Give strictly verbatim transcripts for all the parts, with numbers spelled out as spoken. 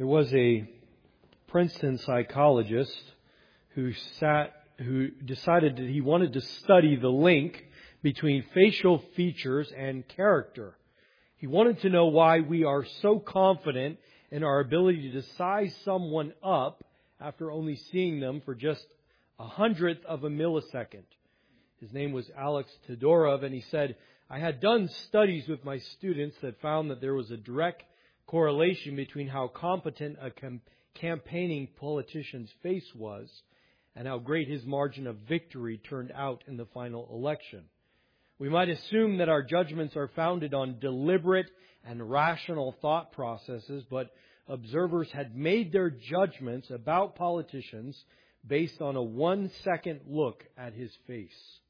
There was a Princeton psychologist who sat, who decided that he wanted to study the link between facial features and character. He wanted to know why we are so confident in our ability to size someone up after only seeing them for just a hundredth of a millisecond. His name was Alex Todorov, and he said, I had done studies with my students that found that there was a direct correlation between how competent a com- campaigning politician's face was and how great his margin of victory turned out in the final election. We might assume that our judgments are founded on deliberate and rational thought processes, but observers had made their judgments about politicians based on a one-second look at his face.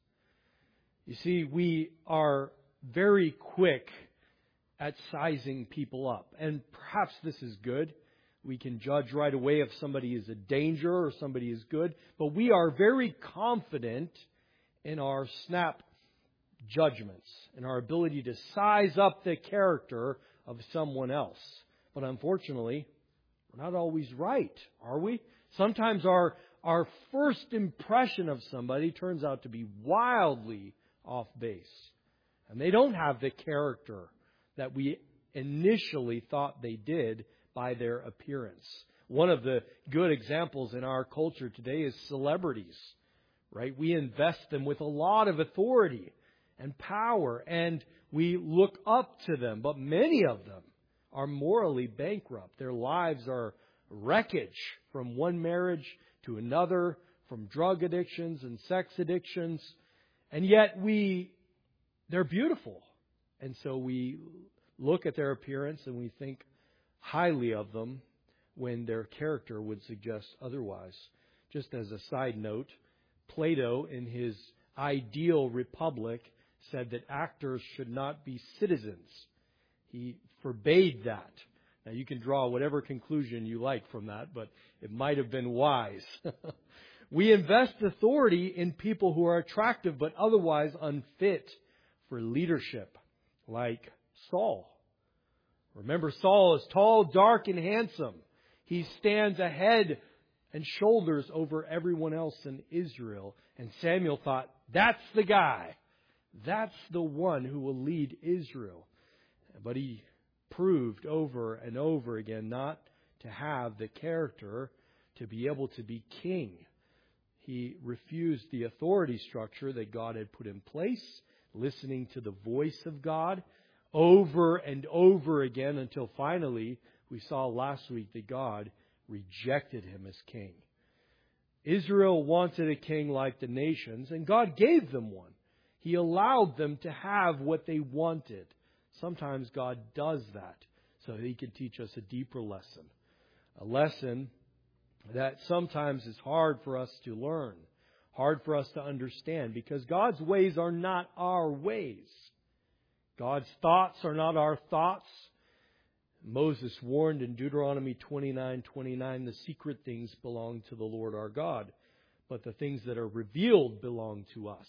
You see, we are very quick at sizing people up. And perhaps this is good. We can judge right away if somebody is a danger or somebody is good. But we are very confident in our snap judgments, in our ability to size up the character of someone else. But unfortunately, we're not always right, are we? Sometimes our, our first impression of somebody turns out to be wildly off base. And they don't have the character that we initially thought they did by their appearance. One of the good examples in our culture today is celebrities, right? We invest them with a lot of authority and power, and we look up to them. But many of them are morally bankrupt. Their lives are wreckage from one marriage to another, from drug addictions and sex addictions. And yet we, they're beautiful. And so we look at their appearance and we think highly of them when their character would suggest otherwise. Just as a side note, Plato in his Ideal Republic said that actors should not be citizens. He forbade that. Now you can draw whatever conclusion you like from that, but it might have been wise. We invest authority in people who are attractive but otherwise unfit for leadership, like Saul. Remember, Saul is tall, dark, and handsome. He stands ahead and shoulders over everyone else in Israel. And Samuel thought, that's the guy. That's the one who will lead Israel. But he proved over and over again not to have the character to be able to be king. He refused the authority structure that God had put in place, listening to the voice of God over and over again until finally we saw last week that God rejected him as king. Israel wanted a king like the nations, and God gave them one. He allowed them to have what they wanted. Sometimes God does that so He can teach us a deeper lesson. A lesson that sometimes is hard for us to learn, hard for us to understand, because God's ways are not our ways. God's thoughts are not our thoughts. Moses warned in Deuteronomy twenty-nine twenty-nine, the secret things belong to the Lord our God, but the things that are revealed belong to us.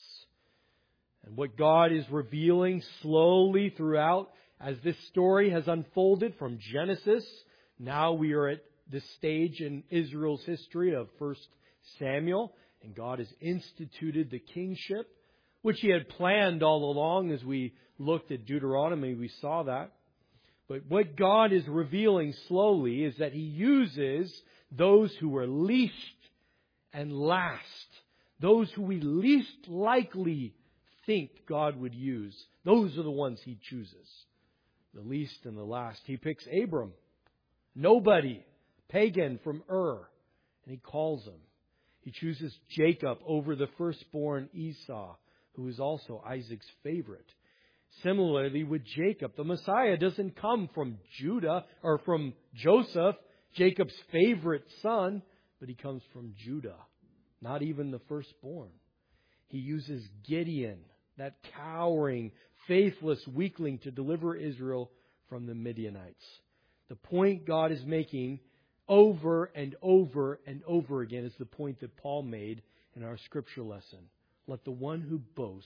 And what God is revealing slowly throughout, as this story has unfolded from Genesis, now we are at this stage in Israel's history of First Samuel, and God has instituted the kingship, which He had planned all along. As we looked at Deuteronomy, we saw that. But what God is revealing slowly is that He uses those who are least and last, those who we least likely think God would use. Those are the ones He chooses. The least and the last. He picks Abram, nobody, pagan from Ur, and He calls him. He chooses Jacob over the firstborn Esau, who is also Isaac's favorite. Similarly with Jacob, the Messiah doesn't come from Judah or from Joseph, Jacob's favorite son, but He comes from Judah, not even the firstborn. He uses Gideon, that cowering, faithless weakling, to deliver Israel from the Midianites. The point God is making over and over and over again is the point that Paul made in our scripture lesson. Let the one who boasts,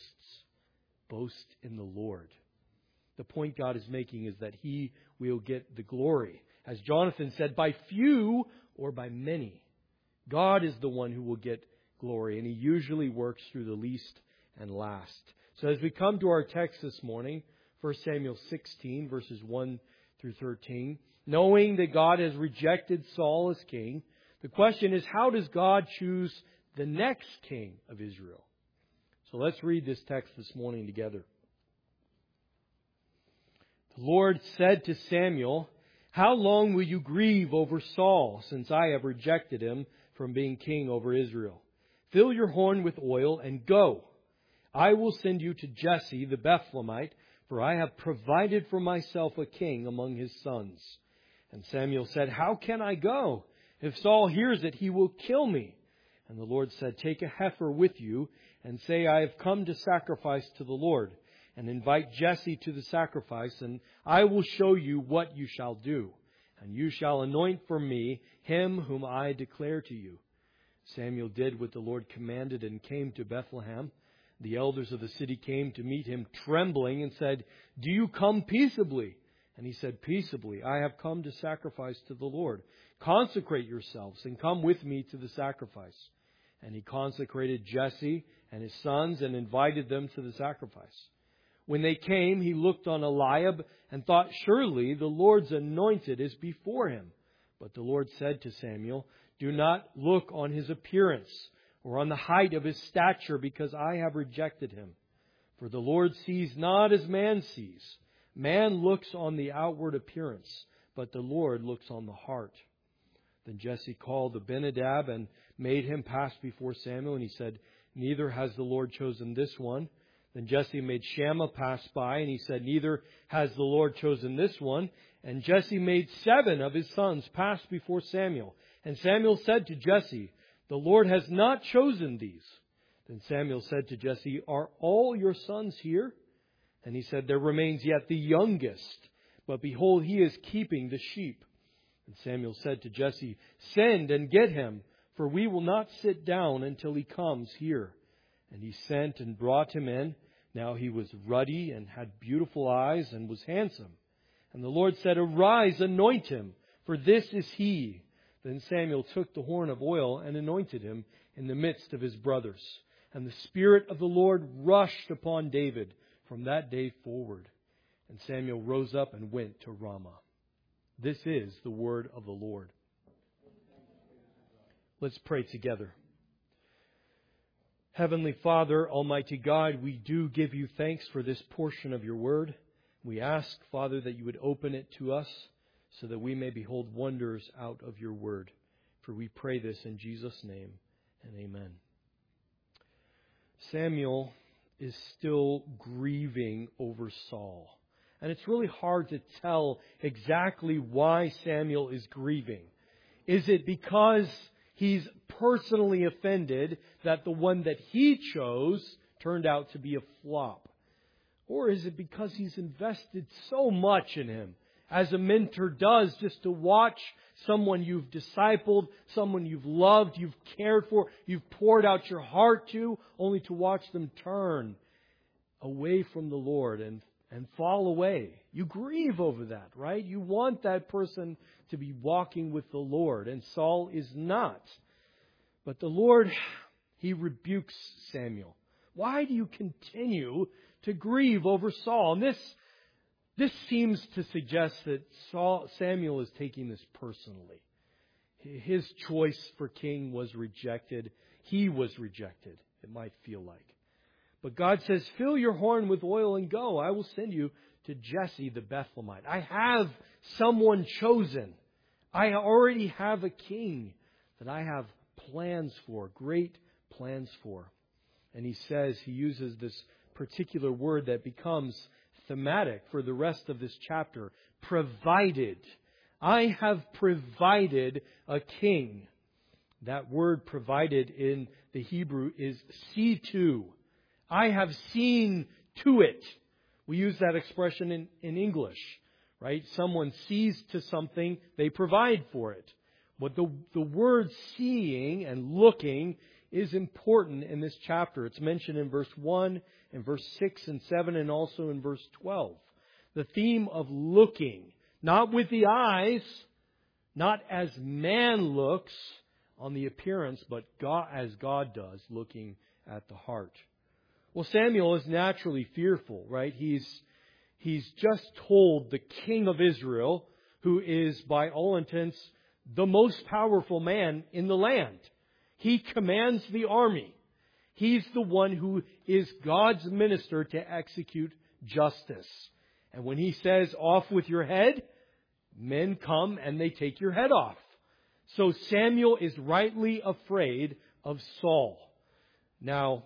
boast in the Lord. The point God is making is that He will get the glory. As Jonathan said, by few or by many. God is the one who will get glory, and He usually works through the least and last. So as we come to our text this morning, First Samuel sixteen, verses one through thirteen, knowing that God has rejected Saul as king, the question is, how does God choose the next king of Israel? So let's read this text this morning together. The Lord said to Samuel, "How long will you grieve over Saul, since I have rejected him from being king over Israel? Fill your horn with oil and go. I will send you to Jesse the Bethlehemite, for I have provided for myself a king among his sons." And Samuel said, "How can I go? If Saul hears it, he will kill me." And the Lord said, "Take a heifer with you and say, 'I have come to sacrifice to the Lord.' And invite Jesse to the sacrifice, and I will show you what you shall do. And you shall anoint for me him whom I declare to you." Samuel did what the Lord commanded and came to Bethlehem. The elders of the city came to meet him trembling and said, "Do you come peaceably?" And he said, "Peaceably, I have come to sacrifice to the Lord. Consecrate yourselves and come with me to the sacrifice." And he consecrated Jesse and his sons and invited them to the sacrifice. When they came, he looked on Eliab and thought, "Surely the Lord's anointed is before him." But the Lord said to Samuel, "Do not look on his appearance or on the height of his stature, because I have rejected him. For the Lord sees not as man sees. Man looks on the outward appearance, but the Lord looks on the heart." Then Jesse called Abinadab and made him pass before Samuel, and he said, "Neither has the Lord chosen this one." Then Jesse made Shammah pass by, and he said, "Neither has the Lord chosen this one." And Jesse made seven of his sons pass before Samuel. And Samuel said to Jesse, "The Lord has not chosen these." Then Samuel said to Jesse, "Are all your sons here?" And he said, "There remains yet the youngest, but behold, he is keeping the sheep." And Samuel said to Jesse, "Send and get him, for we will not sit down until he comes here." And he sent and brought him in. Now he was ruddy and had beautiful eyes and was handsome. And the Lord said, "Arise, anoint him, for this is he." Then Samuel took the horn of oil and anointed him in the midst of his brothers. And the Spirit of the Lord rushed upon David from that day forward. And Samuel rose up and went to Ramah. This is the word of the Lord. Let's pray together. Heavenly Father, Almighty God, we do give you thanks for this portion of your word. We ask, Father, that you would open it to us so that we may behold wonders out of your word. For we pray this in Jesus' name, and amen. Samuel is still grieving over Saul. And it's really hard to tell exactly why Samuel is grieving. Is it because he's personally offended that the one that he chose turned out to be a flop? Or is it because he's invested so much in him, as a mentor does, just to watch someone you've discipled, someone you've loved, you've cared for, you've poured out your heart to, only to watch them turn away from the Lord and, and fall away? You grieve over that, right? You want that person to be walking with the Lord, and Saul is not. But the Lord, He rebukes Samuel. Why do you continue to grieve over Saul? And this, this seems to suggest that Saul, Samuel is taking this personally. His choice for king was rejected. He was rejected, it might feel like. But God says, "Fill your horn with oil and go. I will send you to Jesse the Bethlehemite." I have someone chosen. I already have a king that I have plans for, great plans for. And he says, he uses this particular word that becomes thematic for the rest of this chapter. Provided. I have provided a king. That word provided in the Hebrew is see to. I have seen to it. We use that expression in, in English, right? Someone sees to something, they provide for it. But the, the word seeing and looking is important in this chapter. It's mentioned in verse one, in verse six and seven, and also in verse twelve. The theme of looking, not with the eyes, not as man looks on the appearance, but God, as God does, looking at the heart. Well, Samuel is naturally fearful, right? He's, he's just told the king of Israel, who is by all intents the most powerful man in the land. He commands the army. He's the one who is God's minister to execute justice. And when he says, off with your head, men come and they take your head off. So Samuel is rightly afraid of Saul. Now,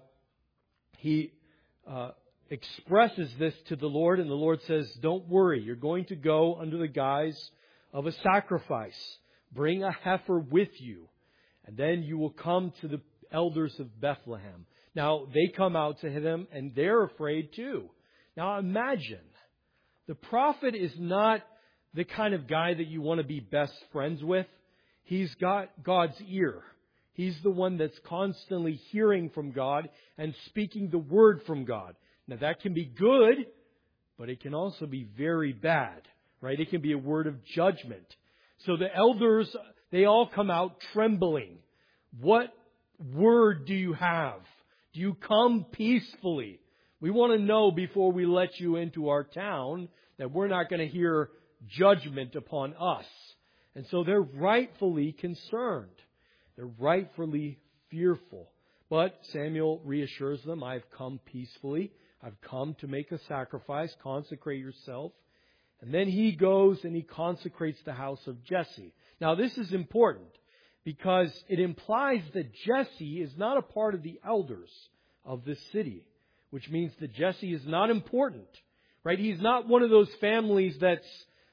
he uh, expresses this to the Lord, and the Lord says, don't worry, you're going to go under the guise of a sacrifice. Bring a heifer with you, and then you will come to the elders of Bethlehem. Now, they come out to him, and they're afraid too. Now, imagine, the prophet is not the kind of guy that you want to be best friends with. He's got God's ear. He's the one that's constantly hearing from God and speaking the word from God. Now, that can be good, but it can also be very bad, right? It can be a word of judgment. So the elders, they all come out trembling. What word do you have? Do you come peacefully? We want to know before we let you into our town that we're not going to hear judgment upon us. And so they're rightfully concerned. They're rightfully fearful. But Samuel reassures them, I've come peacefully. I've come to make a sacrifice. Consecrate yourself. And then he goes and he consecrates the house of Jesse. Now this is important because it implies that Jesse is not a part of the elders of this city, which means that Jesse is not important, right? He's not one of those families that's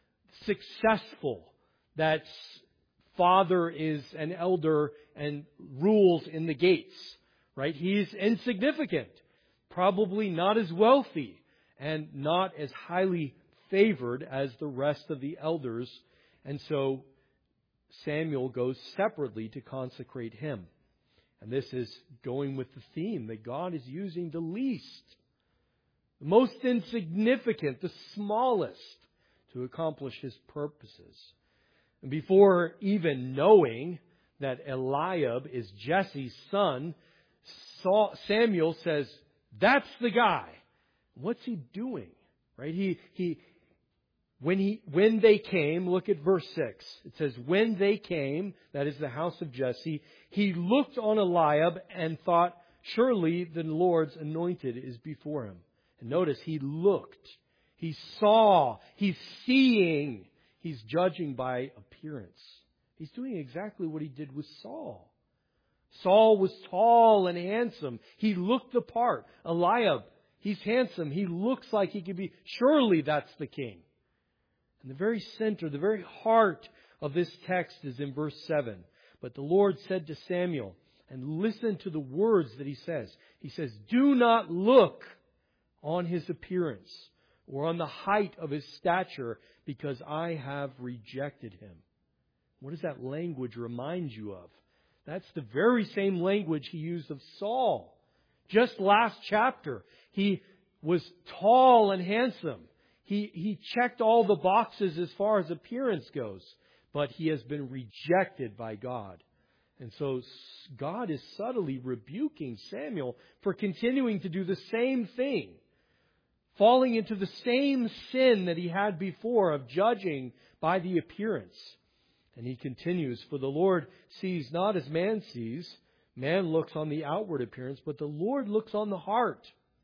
successful, that's father is an elder and rules in the gates, right? He's insignificant, probably not as wealthy and not as highly favored as the rest of the elders. And so Samuel goes separately to consecrate him. And this is going with the theme that God is using the least, the most insignificant, the smallest to accomplish His purposes. And before even knowing that Eliab is Jesse's son, Samuel says, that's the guy. What's he doing? Right? He, he, when he, when they came, look at verse six. It says, when they came, that is the house of Jesse, he looked on Eliab and thought, surely the Lord's anointed is before him. And notice, he looked. He saw. He's seeing. He's judging by appearance. He's doing exactly what he did with Saul. Saul was tall and handsome. He looked the part. Eliab, he's handsome. He looks like he could be. Surely that's the king. And the very center, the very heart of this text is in verse seven. But the Lord said to Samuel, and listen to the words that he says. He says, do not look on his appearance or on the height of his stature, because I have rejected him. What does that language remind you of? That's the very same language he used of Saul. Just last chapter, he was tall and handsome. He, he checked all the boxes as far as appearance goes, but he has been rejected by God. And so God is subtly rebuking Samuel for continuing to do the same thing, falling into the same sin that he had before of judging by the appearance. And he continues, for the Lord sees not as man sees. Man looks on the outward appearance, but the Lord looks on the heart.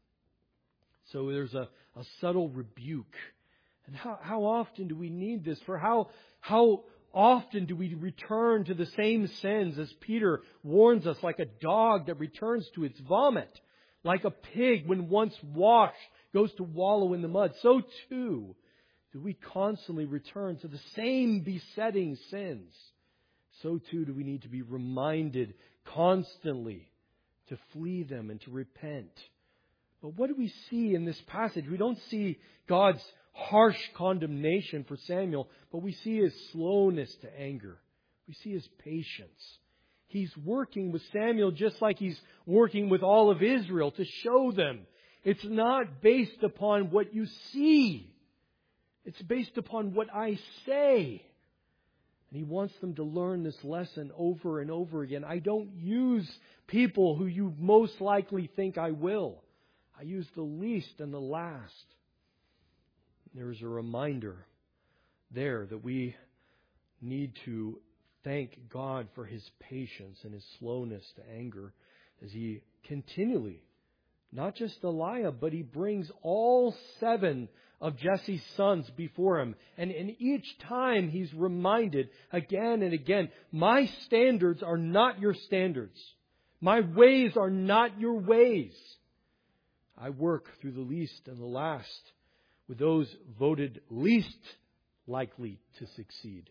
So there's a, a subtle rebuke. And how, how often do we need this? For how, how often do we return to the same sins as Peter warns us, like a dog that returns to its vomit, like a pig when once washed goes to wallow in the mud. So too do we constantly return to the same besetting sins. So too do we need to be reminded constantly to flee them and to repent. But what do we see in this passage? We don't see God's harsh condemnation for Samuel, but we see His slowness to anger. We see His patience. He's working with Samuel just like He's working with all of Israel to show them it's not based upon what you see. It's based upon what I say. And He wants them to learn this lesson over and over again. I don't use people who you most likely think I will. I use the least and the last. There is a reminder there that we need to thank God for His patience and His slowness to anger as He continually, not just Eliab, but He brings all seven of Jesse's sons before Him. And, and each time He's reminded again and again, my standards are not your standards. My ways are not your ways. I work through the least and the last with those voted least likely to succeed.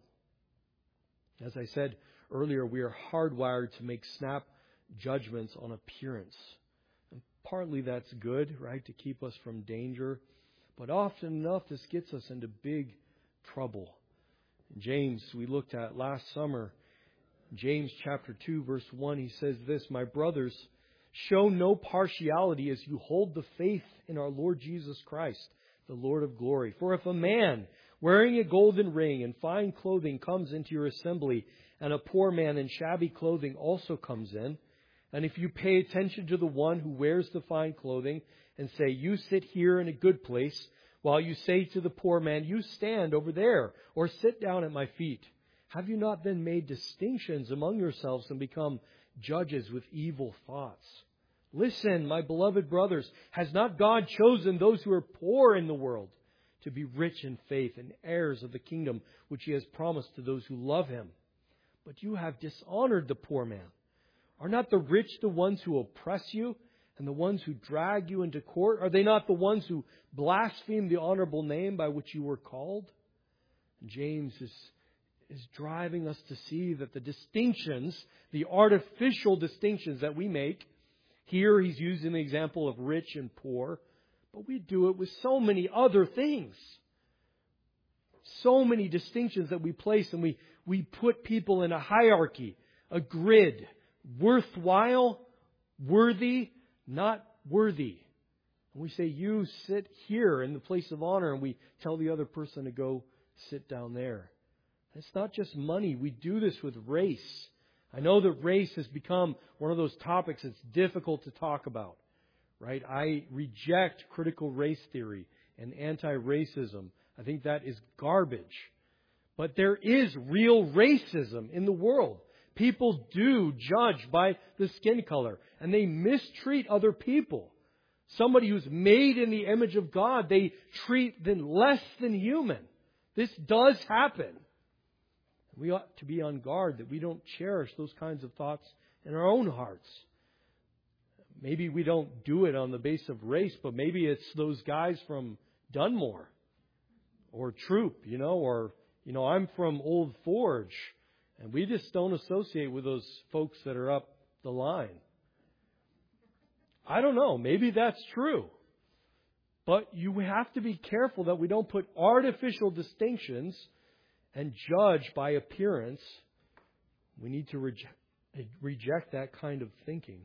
As I said earlier, we are hardwired to make snap judgments on appearance. And partly that's good, right, to keep us from danger. But often enough, this gets us into big trouble. James, we looked at last summer, James chapter two, verse one, he says this, "My brothers, show no partiality as you hold the faith in our Lord Jesus Christ, the Lord of glory. For if a man wearing a golden ring and fine clothing comes into your assembly, and a poor man in shabby clothing also comes in, and if you pay attention to the one who wears the fine clothing and say, 'You sit here in a good place,' while you say to the poor man, 'You stand over there,' or 'Sit down at my feet,' have you not then made distinctions among yourselves and become judges with evil thoughts? Listen, my beloved brothers, has not God chosen those who are poor in the world to be rich in faith and heirs of the kingdom which He has promised to those who love Him? But you have dishonored the poor man. Are not the rich the ones who oppress you and the ones who drag you into court? Are they not the ones who blaspheme the honorable name by which you were called?" And James is, is driving us to see that the distinctions, the artificial distinctions that we make, here he's using the example of rich and poor, but we do it with so many other things. So many distinctions that we place, and we, we put people in a hierarchy, a grid. Worthwhile, worthy, not worthy. And we say, "You sit here in the place of honor," and we tell the other person to go sit down there. It's not just money. We do this with race. I know that race has become one of those topics that's difficult to talk about, right? I reject critical race theory and anti-racism. I think that is garbage. But there is real racism in the world. People do judge by the skin color, and they mistreat other people. Somebody who's made in the image of God, they treat them less than human. This does happen. We ought to be on guard that we don't cherish those kinds of thoughts in our own hearts. Maybe we don't do it on the basis of race, but maybe it's those guys from Dunmore or Troop, you know, or, you know, I'm from Old Forge, and we just don't associate with those folks that are up the line. I don't know. Maybe that's true. But you have to be careful that we don't put artificial distinctions and judge by appearance. We need to reject, reject that kind of thinking.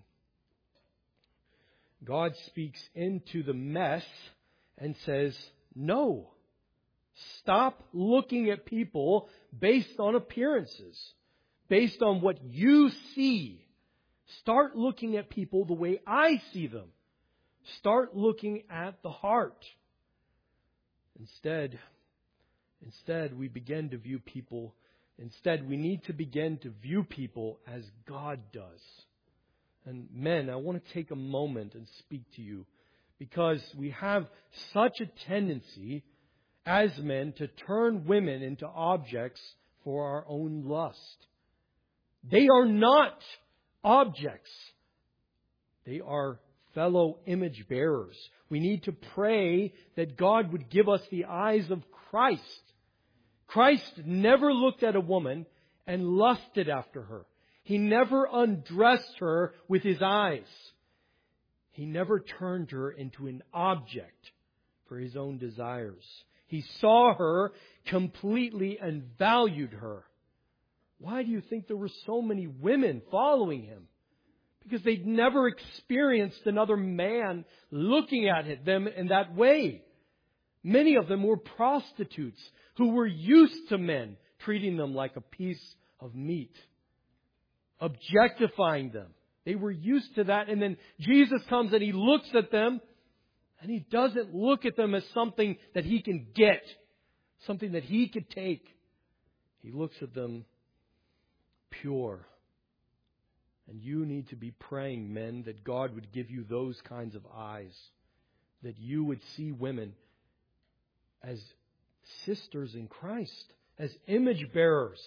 God speaks into the mess and says, "No. Stop looking at people based on appearances, based on what you see. Start looking at people the way I see them. Start looking at the heart." Instead, instead we begin to view people, instead we need to begin to view people as God does. And men, I want to take a moment and speak to you, because we have such a tendency as men to turn women into objects for our own lust. They are not objects. They are fellow image bearers. We need to pray that God would give us the eyes of Christ. Christ never looked at a woman and lusted after her. He never undressed her with His eyes. He never turned her into an object for His own desires. He saw her completely and valued her. Why do you think there were so many women following Him? Because they'd never experienced another man looking at them in that way. Many of them were prostitutes who were used to men treating them like a piece of meat, objectifying them. They were used to that. And then Jesus comes and He looks at them, and He doesn't look at them as something that He can get, something that He could take. He looks at them pure. And you need to be praying, men, that God would give you those kinds of eyes, that you would see women as sisters in Christ, as image bearers.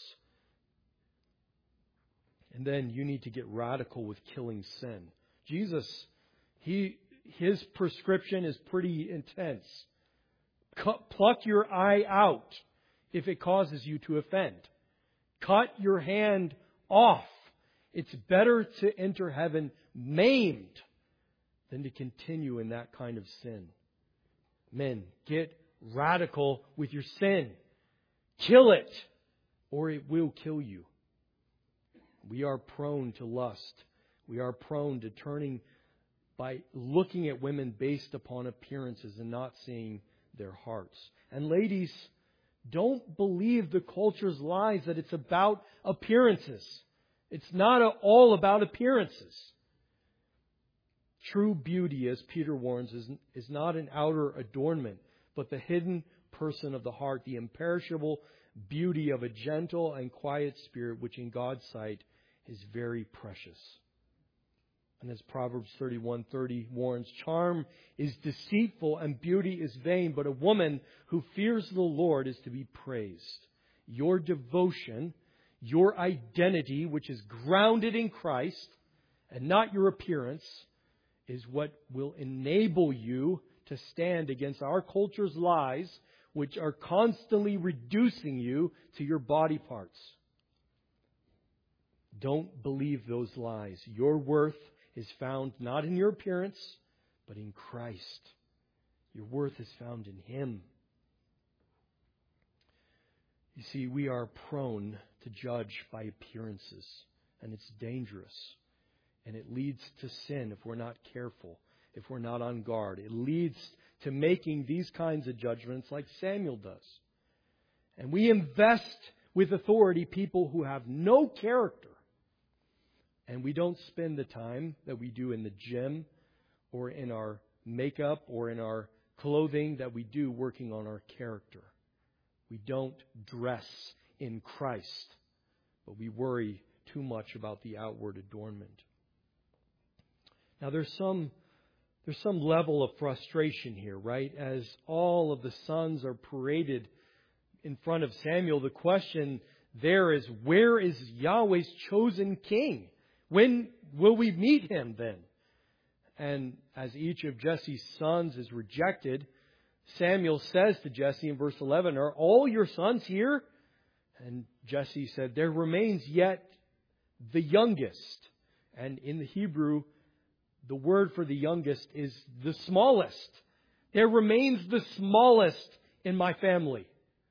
And then you need to get radical with killing sin. Jesus, he his prescription is pretty intense. Cut, pluck your eye out if it causes you to offend. Cut your hand off. It's better to enter heaven maimed than to continue in that kind of sin. Men, get radical with your sin. Kill it, or it will kill you. We are prone to lust. We are prone to turning by looking at women based upon appearances and not seeing their hearts. And ladies, don't believe the culture's lies that it's about appearances. It's not all about appearances. True beauty, as Peter warns, is, is not an outer adornment, but the hidden person of the heart, the imperishable beauty of a gentle and quiet spirit, which in God's sight is very precious. And as Proverbs thirty-one thirty warns, charm is deceitful and beauty is vain, but a woman who fears the Lord is to be praised. Your devotion, your identity, which is grounded in Christ and not your appearance, is what will enable you to stand against our culture's lies, which are constantly reducing you to your body parts. Don't believe those lies. Your worth is found not in your appearance, but in Christ. Your worth is found in Him. You see, we are prone to judge by appearances, and it's dangerous. And it leads to sin if we're not careful, if we're not on guard. It leads to making these kinds of judgments like Samuel does. And we invest with authority people who have no character. And we don't spend the time that we do in the gym or in our makeup or in our clothing that we do working on our character. We don't dress in Christ, but we worry too much about the outward adornment. Now there's some there's some level of frustration here, right? As all of the sons are paraded in front of Samuel, the question there is, where is Yahweh's chosen king? When will we meet him then? And as each of Jesse's sons is rejected, Samuel says to Jesse in verse eleven, are all your sons here? And Jesse said, there remains yet the youngest. And in the Hebrew, the word for the youngest is the smallest. There remains the smallest in my family.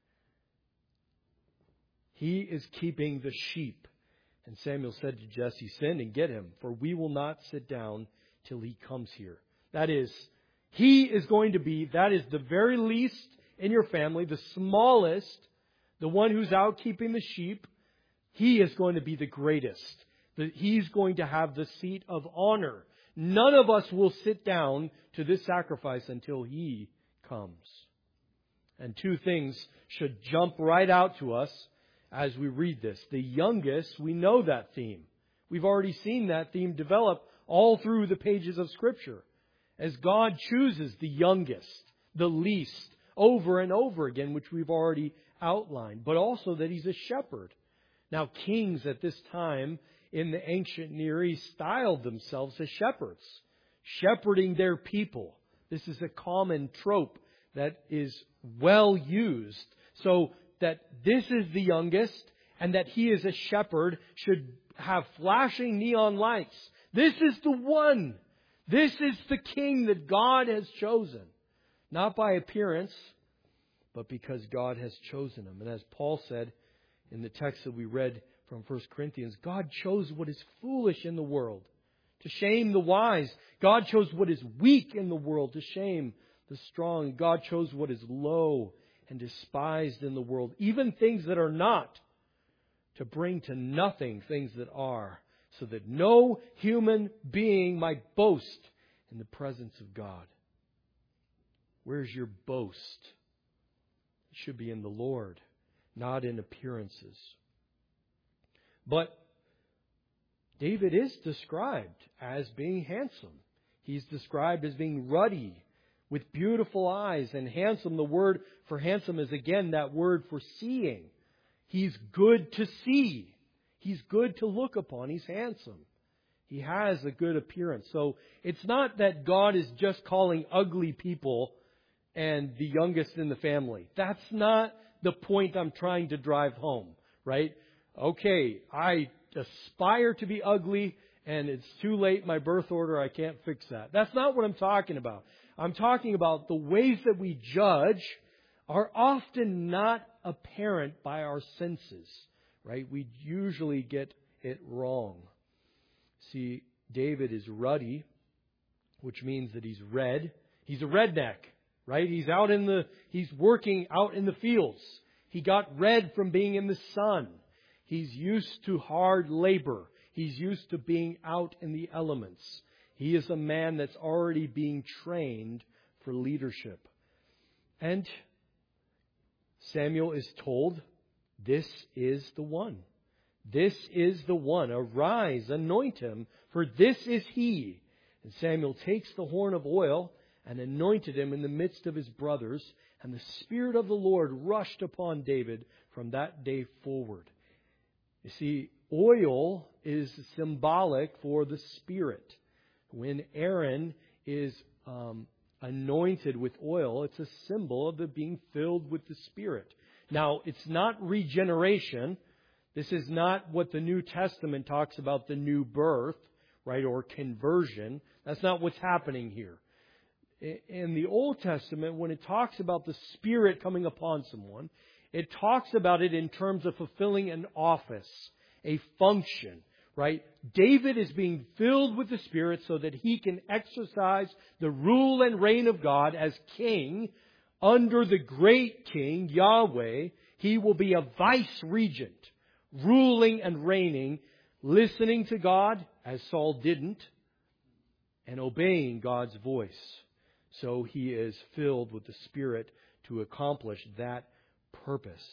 He is keeping the sheep. And Samuel said to Jesse, send and get him, for we will not sit down till he comes here. That is, he is going to be, that is the very least in your family, the smallest, the one who's out keeping the sheep. He is going to be the greatest. He's going to have the seat of honor. None of us will sit down to this sacrifice until he comes. And two things should jump right out to us as we read this. The youngest, we know that theme. We've already seen that theme develop all through the pages of Scripture. As God chooses the youngest, the least, over and over again, which we've already outlined. But also that He's a shepherd. Now, kings at this time in the ancient Near East styled themselves as shepherds, shepherding their people. This is a common trope that is well used. So that this is the youngest and that he is a shepherd should have flashing neon lights. This is the one. This is the king that God has chosen. Not by appearance, but because God has chosen him. And as Paul said in the text that we read from First Corinthians, God chose what is foolish in the world to shame the wise. God chose what is weak in the world to shame the strong. God chose what is low and despised in the world, even things that are not, to bring to nothing things that are, so that no human being might boast in the presence of God. Where's your boast? It should be in the Lord, not in appearances. But David is described as being handsome. He's described as being ruddy, with beautiful eyes. And handsome, the word for handsome is again that word for seeing. He's good to see. He's good to look upon. He's handsome. He has a good appearance. So it's not that God is just calling ugly people and the youngest in the family. That's not the point I'm trying to drive home, right? Okay, I aspire to be ugly and it's too late, my birth order, I can't fix that. That's not what I'm talking about. I'm talking about the ways that we judge are often not apparent by our senses, right? We usually get it wrong. See, David is ruddy, which means that he's red. He's a redneck, right? He's out in the, he's working out in the fields. He got red from being in the sun. He's used to hard labor. He's used to being out in the elements. He is a man that's already being trained for leadership. And Samuel is told, this is the one. This is the one. Arise, anoint him, for this is he. And Samuel takes the horn of oil and anointed him in the midst of his brothers. And the Spirit of the Lord rushed upon David from that day forward. You see, oil is symbolic for the Spirit. When Aaron is um, anointed with oil, it's a symbol of the being filled with the Spirit. Now, it's not regeneration. This is not what the New Testament talks about, the new birth, right, or conversion. That's not what's happening here. In the Old Testament, when it talks about the Spirit coming upon someone, it talks about it in terms of fulfilling an office, a function, right? David is being filled with the Spirit so that he can exercise the rule and reign of God as king under the great king, Yahweh. He will be a vice regent, ruling and reigning, listening to God, as Saul didn't, and obeying God's voice. So he is filled with the Spirit to accomplish that purpose.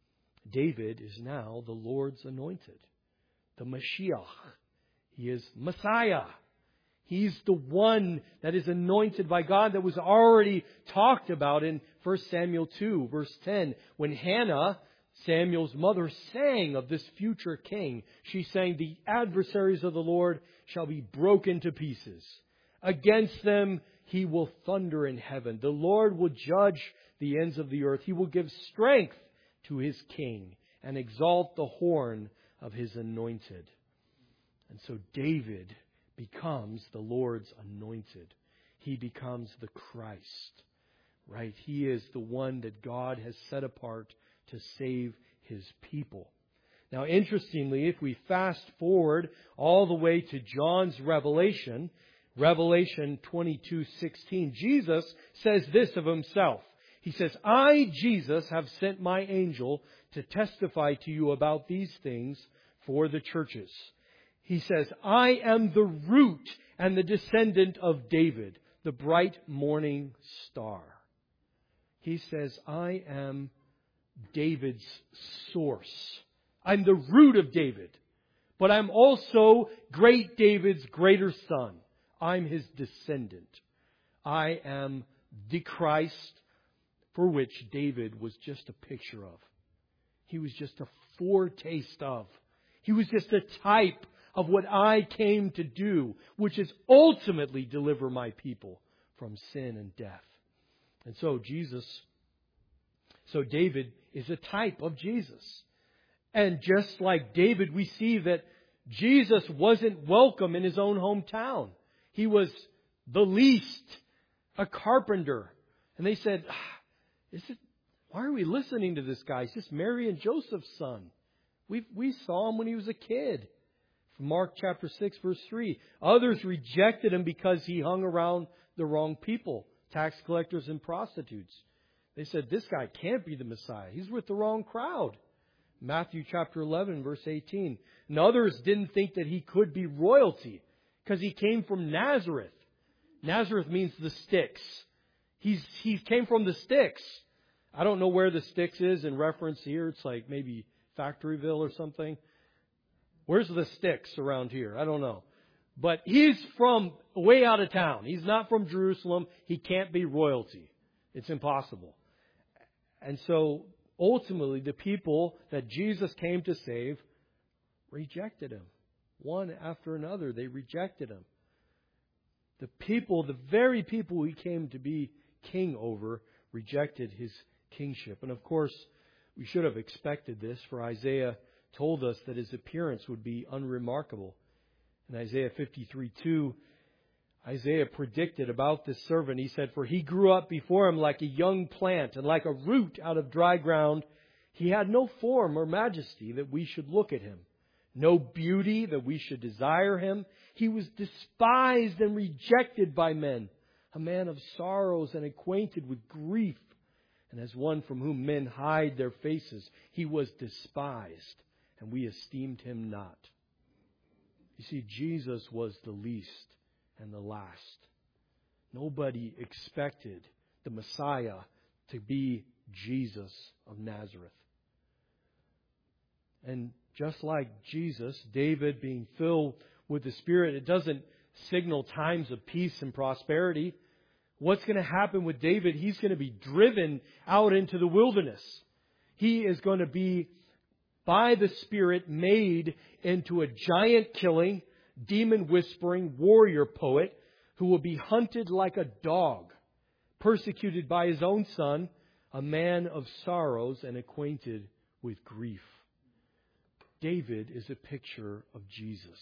David is now the Lord's anointed, the Mashiach. He is Messiah. He's the one that is anointed by God that was already talked about in First Samuel two, verse ten. When Hannah, Samuel's mother, sang of this future king, she sang, the adversaries of the Lord shall be broken to pieces. Against them he will thunder in heaven. The Lord will judge the ends of the earth. He will give strength to his king and exalt the horn of his anointed. And so David becomes the Lord's anointed. He becomes the Christ, right? He is the one that God has set apart to save his people. Now, interestingly, if we fast forward all the way to John's Revelation, Revelation twenty-two sixteen, Jesus says this of himself. He says, I, Jesus, have sent my angel to testify to you about these things for the churches. He says, I am the root and the descendant of David, the bright morning star. He says, I am David's source. I'm the root of David, but I'm also great David's greater son. I'm his descendant. I am the Christ for which David was just a picture of. He was just a foretaste of. He was just a type of what I came to do, which is ultimately deliver my people from sin and death. And so Jesus, so David is a type of Jesus. And just like David, we see that Jesus wasn't welcome in his own hometown. He was the least, a carpenter. And they said, ah, is it, why are we listening to this guy? He's just Mary and Joseph's son. We we saw him when he was a kid. From Mark chapter six, verse three. Others rejected him because he hung around the wrong people, tax collectors and prostitutes. They said, this guy can't be the Messiah. He's with the wrong crowd. Matthew chapter eleven, verse eighteen. And others didn't think that he could be royalty because he came from Nazareth. Nazareth means the sticks. He's, he came from the sticks. I don't know where the sticks is in reference here. It's like maybe Factoryville or something. Where's the sticks around here? I don't know. But he's from way out of town. He's not from Jerusalem. He can't be royalty. It's impossible. And so ultimately the people that Jesus came to save rejected him. One after another, they rejected him. The people, the very people he came to be king over, rejected his kingship. And of course, we should have expected this, for Isaiah told us that his appearance would be unremarkable. In Isaiah fifty-three two, Isaiah predicted about this servant. He said, for he grew up before him like a young plant and like a root out of dry ground. He had no form or majesty that we should look at him, no beauty that we should desire him. He was despised and rejected by men, a man of sorrows and acquainted with grief. And as one from whom men hide their faces, he was despised, and we esteemed him not. You see, Jesus was the least and the last. Nobody expected the Messiah to be Jesus of Nazareth. And just like Jesus, David being filled with the Spirit, it doesn't signal times of peace and prosperity. What's going to happen with David? He's going to be driven out into the wilderness. He is going to be, by the Spirit, made into a giant killing, demon whispering warrior poet who will be hunted like a dog, persecuted by his own son, a man of sorrows and acquainted with grief. David is a picture of Jesus.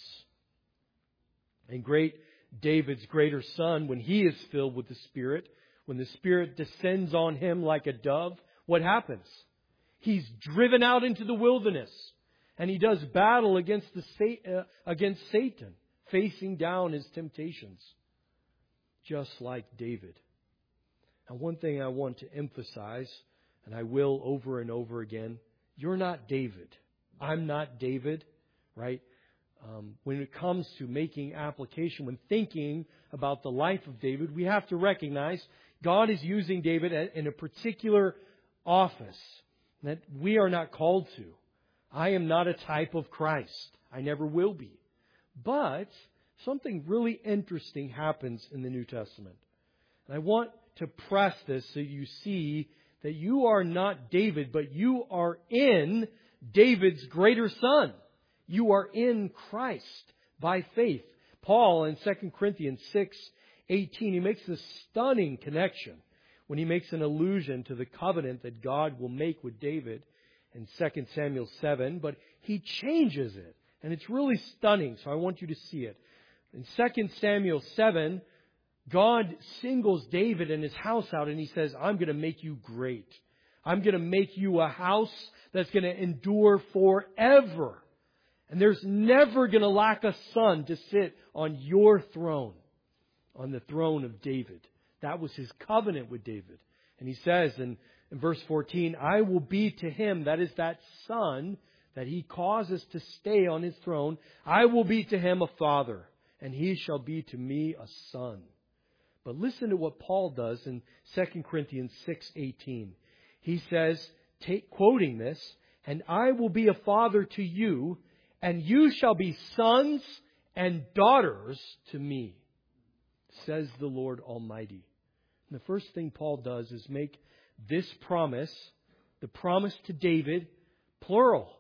And great David's greater son, when he is filled with the Spirit, when the Spirit descends on him like a dove, what happens? He's driven out into the wilderness, and he does battle against the uh, against Satan, facing down his temptations, just like David. And one thing I want to emphasize, and I will over and over again, you're not David. I'm not David, right? Um, when it comes to making application, when thinking about the life of David, we have to recognize God is using David in a particular office that we are not called to. I am not a type of Christ. I never will be. But something really interesting happens in the New Testament. And I want to press this so you see that you are not David, but you are in David's greater son. You are in Christ by faith. Paul in Second Corinthians six eighteen, he makes this stunning connection when he makes an allusion to the covenant that God will make with David in Second Samuel seven, but he changes it. And it's really stunning, so I want you to see it. In Second Samuel seven, God singles David and his house out and he says, I'm going to make you great. I'm going to make you a house that's going to endure forever. And there's never going to lack a son to sit on your throne, on the throne of David. That was his covenant with David. And he says in, in verse fourteen, I will be to him, that is that son that he causes to stay on his throne, I will be to him a father, and he shall be to me a son. But listen to what Paul does in Second Corinthians six eighteen. He says, take, quoting this, and I will be a father to you, and you shall be sons and daughters to me, says the Lord Almighty. And the first thing Paul does is make this promise, the promise to David, plural.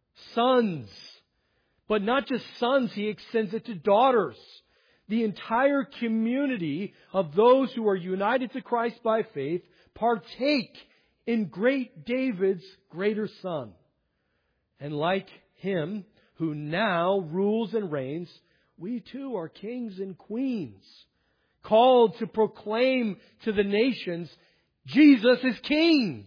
Sons. But not just sons, he extends it to daughters. The entire community of those who are united to Christ by faith partake in great David's greater son. And like him, who now rules and reigns, we too are kings and queens, called to proclaim to the nations, Jesus is King.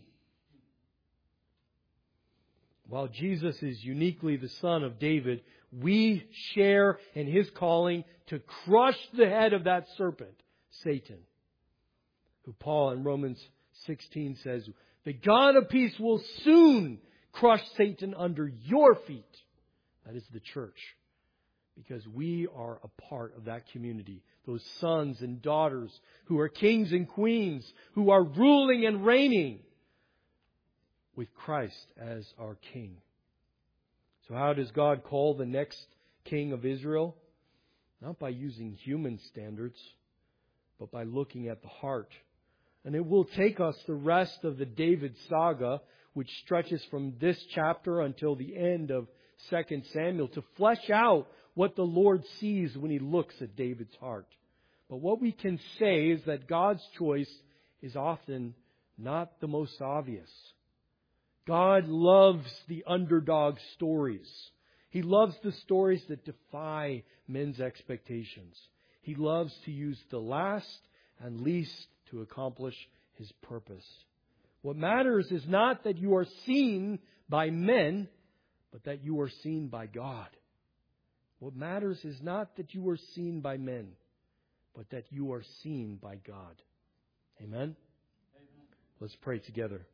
While Jesus is uniquely the son of David, we share in his calling to crush the head of that serpent, Satan, who Paul in Romans sixteen says, the God of peace will soon crush Satan under your feet. That is the church. Because we are a part of that community. Those sons and daughters who are kings and queens, who are ruling and reigning with Christ as our king. So how does God call the next king of Israel? Not by using human standards, but by looking at the heart. And it will take us the rest of the David saga, which stretches from this chapter until the end of Second Samuel, to flesh out what the Lord sees when He looks at David's heart. But what we can say is that God's choice is often not the most obvious. God loves the underdog stories. He loves the stories that defy men's expectations. He loves to use the last and least to accomplish His purpose. What matters is not that you are seen by men, but that you are seen by God. What matters is not that you are seen by men, but that you are seen by God. Amen? Amen. Let's pray together.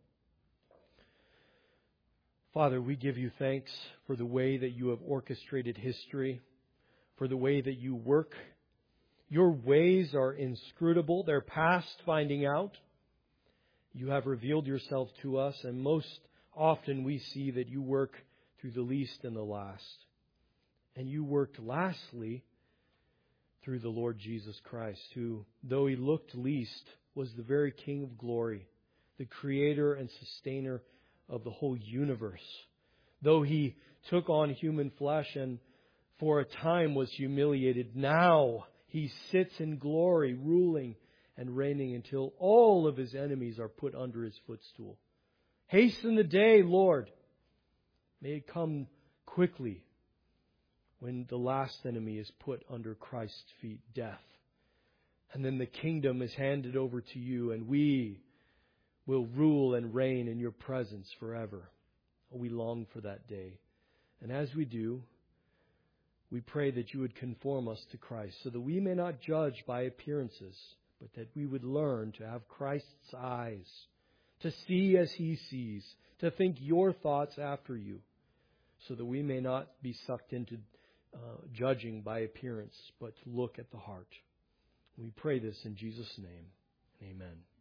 Father, we give You thanks for the way that You have orchestrated history, for the way that You work. Your ways are inscrutable. They're past finding out. You have revealed Yourself to us, and most often we see that You work through the least and the last. And You worked lastly through the Lord Jesus Christ, who, though He looked least, was the very King of glory, the creator and sustainer of the whole universe. Though He took on human flesh and for a time was humiliated, now He sits in glory, ruling and reigning until all of His enemies are put under His footstool. Hasten the day, Lord. May it come quickly when the last enemy is put under Christ's feet, death. And then the kingdom is handed over to You, and we will rule and reign in Your presence forever. We long for that day. And as we do, we pray that You would conform us to Christ, so that we may not judge by appearances, but that we would learn to have Christ's eyes, to see as He sees, to think Your thoughts after You, so that we may not be sucked into uh, judging by appearance, but to look at the heart. We pray this in Jesus' name. Amen.